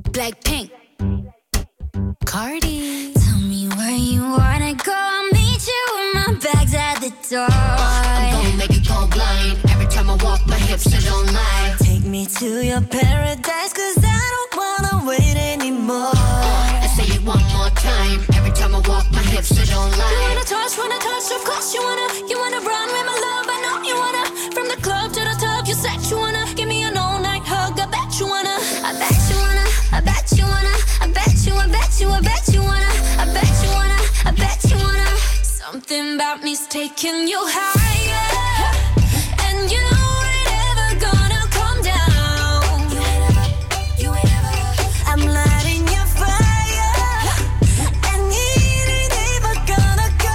Blackpink, Cardi. Tell me where you wanna go, I'll meet you with my bags at the door. I'm gonna make you go blind. Every time I walk, my hips they don't lie. Take me to your paradise, cause I don't wanna wait anymore. I say it one more time. Every time I walk, my hips they don't lie. You wanna touch, of course you wanna run with my love, I know you wanna. From the club to the top, you said you wanna give me an all-night hug, I bet you wanna. I bet you wanna, I bet you wanna, I bet you, I bet you, I bet you wanna. I bet you wanna, I bet you wanna. Something about me's taking you higher, and you ain't ever gonna come down. You ain't ever. I'm lighting your fire, and it ain't ever gonna go.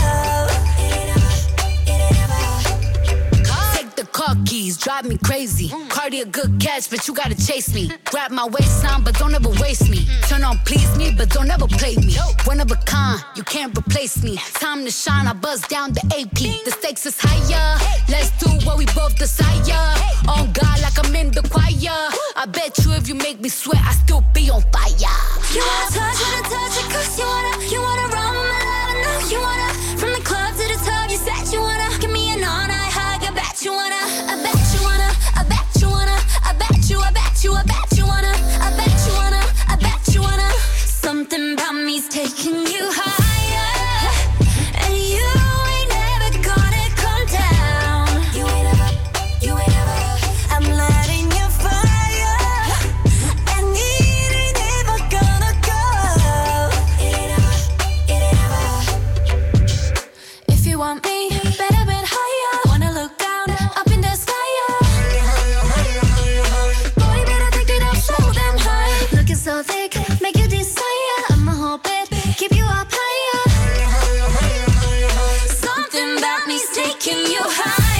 It ain't ever. Take the car keys, drive me crazy. Cardi a good catch, but you gotta chase me. Grab my waistline, but don't ever waste me. Turn on please me, but don't ever play me. One of a kind, you can't replace me. Time to shine, I buzz down the AP. The stakes is higher, let's do what we both desire. On God like I'm in the choir. I bet you if you make me sweat, I still be on fire. You wanna touch it, cause you wanna run with my love, I know you wanna. From the club to the top, you said you wanna give me an all-night hug, I bet you wanna. I bet you wanna, I bet you wanna, I bet you, I bet you, I bet you wanna. I bet you wanna, I bet you wanna. Something about me's taking you higher, and you ain't never gonna come down. You ain't ever. I'm lighting your fire, and it ain't ever gonna go. It ain't ever. If you want me, better bit higher. Wanna look down, up in the sky. Boy, better take it up so damn high. Looking so thick, make you desire. I'ma hold it, keep you up higher. Something about me's taking you high.